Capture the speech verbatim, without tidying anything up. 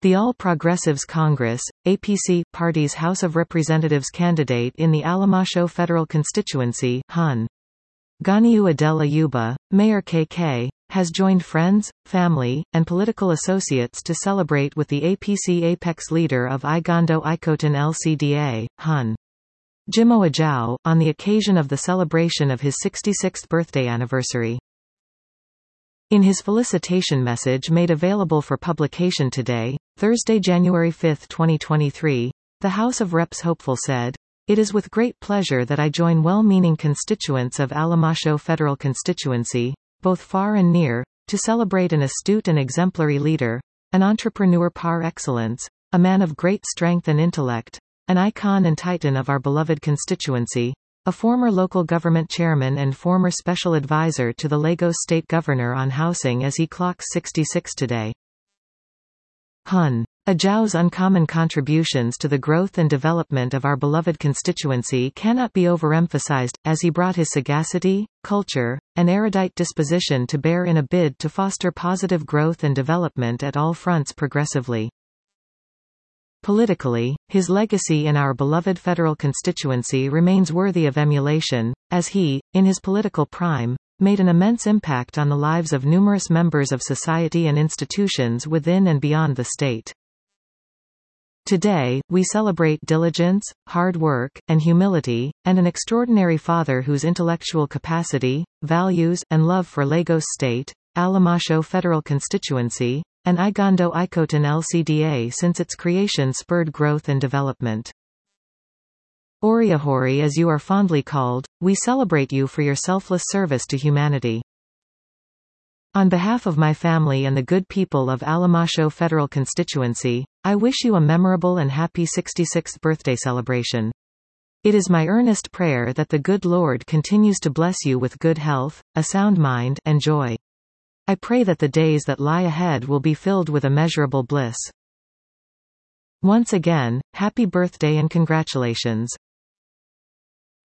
The All Progressives Congress, A P C, party's House of Representatives candidate in the Alamasho Federal Constituency, Hun. Ganiu Adel Ayuba, Mayor K K, has joined friends, family, and political associates to celebrate with the A P C apex leader of Igando Ikoton L C D A, Hun. Jimo Ajao, on the occasion of the celebration of his sixty-sixth birthday anniversary. In his felicitation message made available for publication today, Thursday, January fifth, twenty twenty-three, the House of Reps hopeful said, "It is with great pleasure that I join well-meaning constituents of Alamasho Federal Constituency, both far and near, to celebrate an astute and exemplary leader, an entrepreneur par excellence, a man of great strength and intellect, an icon and titan of our beloved constituency, a former local government chairman and former special advisor to the Lagos State Governor on housing as he clocks sixty-six today." Hun. Ajao's uncommon contributions to the growth and development of our beloved constituency cannot be overemphasized, as he brought his sagacity, culture, and erudite disposition to bear in a bid to foster positive growth and development at all fronts progressively. Politically, his legacy in our beloved federal constituency remains worthy of emulation, as he, in his political prime, made an immense impact on the lives of numerous members of society and institutions within and beyond the state. Today, we celebrate diligence, hard work, and humility, and an extraordinary father whose intellectual capacity, values, and love for Lagos State, Alamasho Federal Constituency, and Igando Ikoton L C D A since its creation spurred growth and development. Oriahori, as you are fondly called, we celebrate you for your selfless service to humanity. On behalf of my family and the good people of Alamasho Federal Constituency, I wish you a memorable and happy sixty-sixth birthday celebration. It is my earnest prayer that the good Lord continues to bless you with good health, a sound mind, and joy. I pray that the days that lie ahead will be filled with immeasurable bliss. Once again, happy birthday and congratulations.